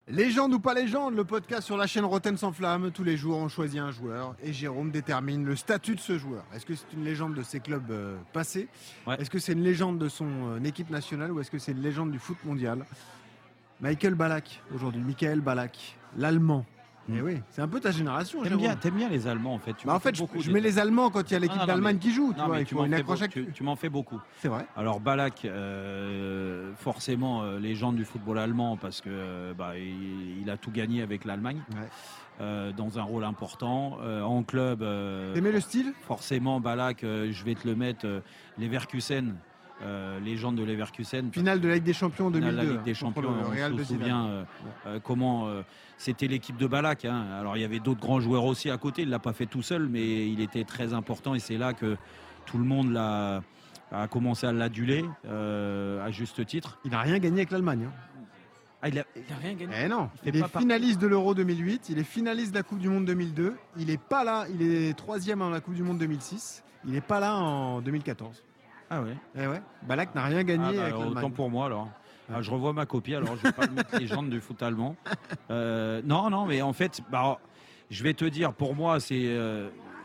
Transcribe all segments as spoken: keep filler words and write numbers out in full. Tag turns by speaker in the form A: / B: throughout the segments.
A: Légende ou pas légende, le podcast sur la chaîne Rotten sans flamme. Tous les jours, on choisit un joueur et Jérôme détermine le statut de ce joueur. Est-ce que c'est une légende de ses clubs euh, passés
B: Ouais.
A: Est-ce que c'est une légende de son euh, équipe nationale ou est-ce que c'est une légende du foot mondial? Michael Ballack, aujourd'hui. Michael Ballack, l'Allemand.
B: Mm.
A: Eh oui, c'est un peu ta génération,
B: T'aimes
A: Jérôme.
B: bien, t'aimes bien les Allemands en fait. Tu
A: Bah,
B: m'en
A: en fait,
B: fais
A: je,
B: beaucoup,
A: je
B: des-
A: mets les Allemands quand il y a l'équipe
B: Ah, non,
A: d'Allemagne
B: mais-
A: qui joue. Tu
B: Non,
A: vois,
B: mais
A: il
B: tu
A: faut
B: m'en
A: une
B: fais
A: accroche
B: beau-
A: à-
B: tu, tu m'en fais beaucoup.
A: C'est vrai.
B: Alors Ballack, euh, forcément euh, légende du football allemand parce que euh, bah, il, il a tout gagné avec l'Allemagne.
A: Ouais.
B: Euh, dans un rôle important. Euh, en club, euh,
A: T'aimais le style?
B: forcément, Ballack, euh, je vais te le mettre, euh, Leverkusen, euh, légende de Leverkusen.
A: Finale de la Ligue des Champions en
B: Finale de
A: deux mille deux.
B: la Ligue des
A: hein, contre
B: Champions,
A: le
B: on
A: Real
B: se
A: de Zidane.
B: souvient euh, euh, comment euh, c'était l'équipe de Ballack. Hein. Alors il y avait d'autres grands joueurs aussi à côté, il ne l'a pas fait tout seul, mais il était très important et c'est là que tout le monde l'a, a commencé à l'aduler, euh, à juste titre.
A: Il n'a rien gagné avec l'Allemagne. hein.
B: Ah, il n'a rien gagné.
A: Eh non,
B: Il
A: il,
B: fait
A: est
B: pas partie.
A: finaliste de l'Euro deux mille huit, il est finaliste de la Coupe du Monde deux mille deux, il n'est pas là, il est troisième en la Coupe du Monde deux mille six, il n'est pas là en deux mille quatorze.
B: Ah ouais.
A: Eh ouais, Ballack n'a rien gagné
B: Ah bah,
A: avec
B: autant
A: l'Allemagne.
B: pour moi alors.
A: Ouais.
B: Ah, je revois ma copie, alors je vais pas le mettre légende du foot allemand. Euh, non, non, mais en fait, bah, je vais te dire, pour moi, c'est euh,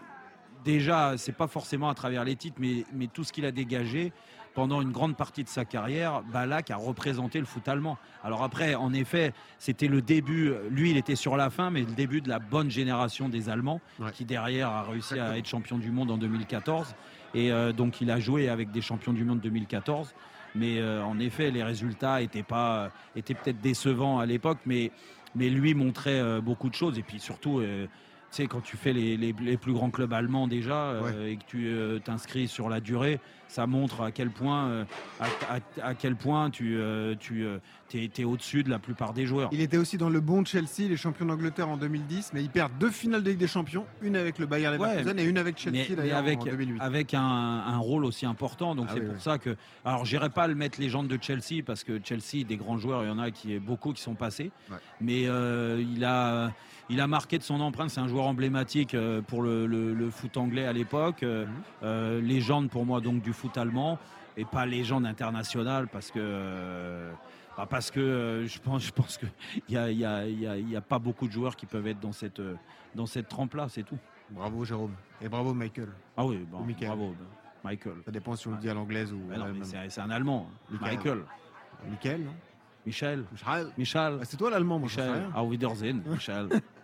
B: déjà, c'est pas forcément à travers les titres, mais, mais tout ce qu'il a dégagé pendant une grande partie de sa carrière. Ballack a représenté le foot allemand. Alors après, en effet, c'était le début. Lui, il était sur la fin, mais le début de la bonne génération des Allemands,
A: Ouais.
B: qui derrière a réussi
A: Exactement.
B: à être champion du monde en deux mille quatorze. Et euh, donc, il a joué avec des champions du monde deux mille quatorze. Mais euh, en effet, les résultats étaient pas, étaient peut-être décevants à l'époque, mais, mais lui montrait euh, beaucoup de choses. Et puis surtout, euh, tu sais, quand tu fais les, les, les plus grands clubs allemands déjà euh,
A: Ouais.
B: et que tu euh, t'inscris sur la durée, ça montre à quel point, euh, à, à- à quel point tu, euh, tu euh, t'es, t'es au-dessus de la plupart des joueurs.
A: Il était aussi dans le bon Chelsea, les champions d'Angleterre en deux mille dix, mais il perd deux finales de Ligue des Champions, une avec le Bayer Leverkusen et une avec Chelsea
B: mais, mais
A: d'ailleurs
B: avec,
A: en deux mille huit.
B: avec un, un rôle aussi important. Donc
A: Ah
B: c'est
A: oui,
B: pour
A: oui.
B: ça que. Alors j'irai pas le mettre légende de Chelsea parce que Chelsea, des grands joueurs, il y en a qui beaucoup qui sont passés.
A: Ouais.
B: Mais euh, il a. Il a marqué de son empreinte, c'est un joueur emblématique euh, pour le, le- le foot anglais à l'époque, euh,
A: Mhm.
B: euh, légende pour moi donc du foot allemand et pas légende internationale parce que euh, bah, parce que euh, je pense je pense que il y a, il y a- il y a- il y a pas beaucoup de joueurs qui peuvent être dans cette euh, dans cette trempe là, c'est tout.
A: Bravo Jérôme. Et bravo Michael.
B: Ah oui, bon,
A: Ou Michael.
B: bravo Michael.
A: Ça dépend si on le dit à l'anglaise ou
B: Mais
A: à
B: non, mais
A: l'allemande.
B: c'est, c'est un Allemand.
A: Michael.
B: Michael.
A: Michael, non
B: Michel.
A: Michael.
B: Michel.
A: Ah, c'est toi l'allemand, moi je sais
B: Michel.
A: rien.
B: Auf Wiedersehen. Michel.